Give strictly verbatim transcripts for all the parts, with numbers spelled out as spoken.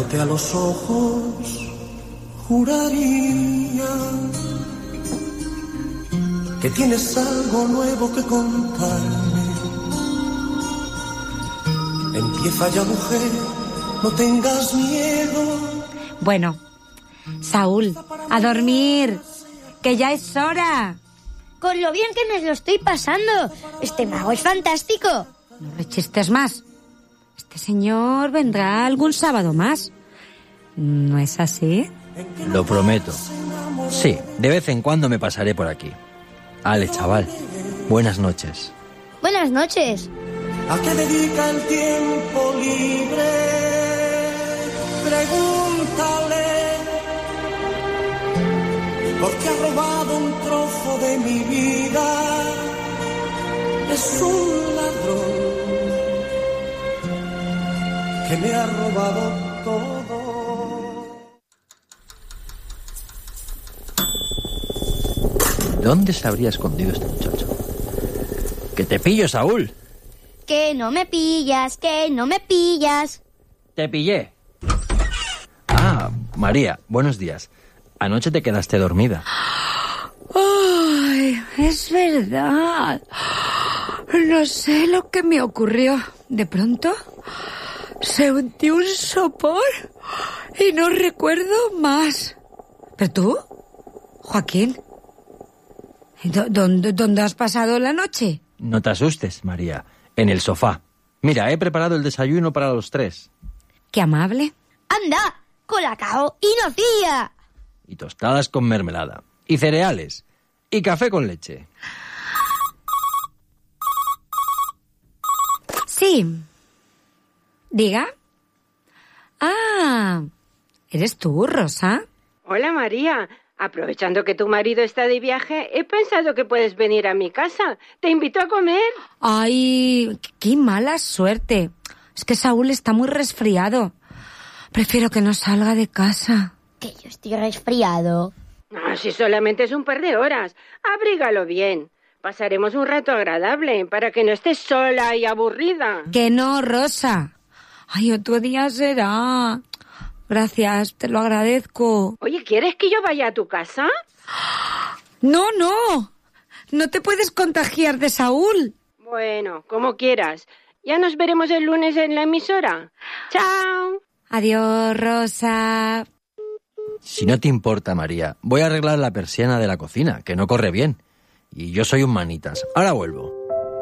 mirándote a los ojos, juraría que tienes algo nuevo que contarme. Empieza ya, mujer, no tengas miedo. Bueno, Saúl, a dormir, que ya es hora. Con lo bien que me lo estoy pasando. Este mago es fantástico. No rechistes más. Este señor vendrá algún sábado más. ¿No es así? Lo prometo. Sí, de vez en cuando me pasaré por aquí. Ale, chaval, buenas noches. Buenas noches. ¿A qué dedica el tiempo libre? Pregúntale. Porque ha robado un trozo de mi vida. Es un ladrón que me ha robado todo. ¿Dónde se habría escondido este muchacho? ¡Que te pillo, Saúl! Que no me pillas, que no me pillas. Te pillé. Ah, María, buenos días. Anoche te quedaste dormida. ¡Ay, es verdad! No sé lo que me ocurrió. De pronto sentí un sopor y no recuerdo más. ¿Pero tú, Joaquín? ¿Dónde, ¿Dónde has pasado la noche? No te asustes, María. En el sofá. Mira, he preparado el desayuno para los tres. ¡Qué amable! ¡Anda! ¡Colacao y nocilla! Y tostadas con mermelada. Y cereales. Y café con leche. Sí. ¿Diga? Ah, ¿eres tú, Rosa? Hola, María. Aprovechando que tu marido está de viaje, he pensado que puedes venir a mi casa. ¿Te invito a comer? Ay, qué mala suerte. Es que Saúl está muy resfriado. Prefiero que no salga de casa. Que yo estoy resfriado. Ah, si solamente es un par de horas. Abrígalo bien. Pasaremos un rato agradable para que no estés sola y aburrida. Que no, Rosa. Ay, otro día será. Gracias, te lo agradezco. Oye, ¿quieres que yo vaya a tu casa? No, no. No te puedes contagiar de Saúl. Bueno, como quieras. Ya nos veremos el lunes en la emisora. ¡Chao! Adiós, Rosa. Si no te importa, María, voy a arreglar la persiana de la cocina, que no corre bien. Y yo soy un manitas. Ahora vuelvo.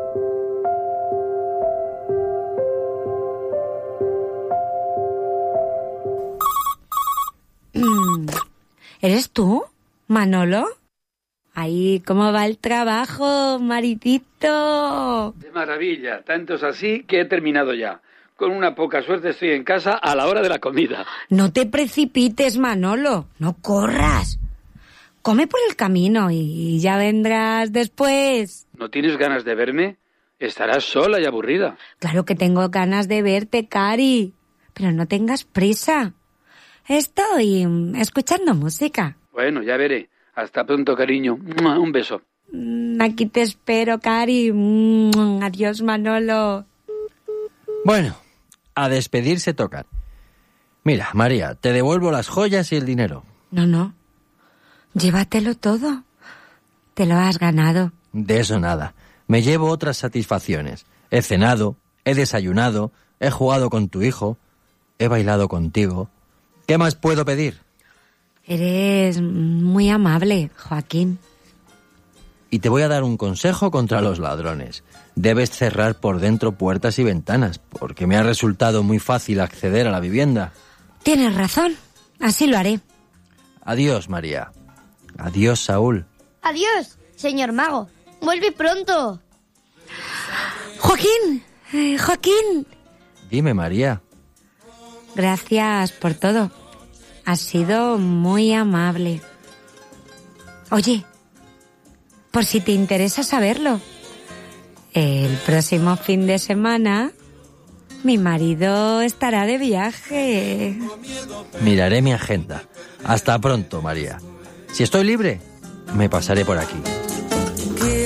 ¿Eres tú, Manolo? Ahí, ¿cómo va el trabajo, maridito? De maravilla, tanto es así que he terminado ya. Con una poca suerte estoy en casa a la hora de la comida. No te precipites, Manolo, no corras. Come por el camino y ya vendrás después. ¿No tienes ganas de verme? Estarás sola y aburrida. Claro que tengo ganas de verte, Cari, pero no tengas prisa. Estoy escuchando música. Bueno, ya veré. Hasta pronto, cariño. Un beso. Aquí te espero, Cari. Adiós, Manolo. Bueno, a despedirse tocan. Mira, María, te devuelvo las joyas y el dinero. No, no. Llévatelo todo. Te lo has ganado. De eso nada. Me llevo otras satisfacciones. He cenado, he desayunado, he jugado con tu hijo, he bailado contigo. ¿Qué más puedo pedir? Eres muy amable, Joaquín. Y te voy a dar un consejo contra los ladrones. Debes cerrar por dentro puertas y ventanas, porque me ha resultado muy fácil acceder a la vivienda. Tienes razón. Así lo haré. Adiós, María. Adiós, Saúl. Adiós, señor mago. Vuelve pronto. Joaquín, eh, Joaquín. Dime, María. Gracias por todo. Has sido muy amable. Oye, por si te interesa saberlo, el próximo fin de semana mi marido estará de viaje. Miraré mi agenda. Hasta pronto, María. Si estoy libre, me pasaré por aquí.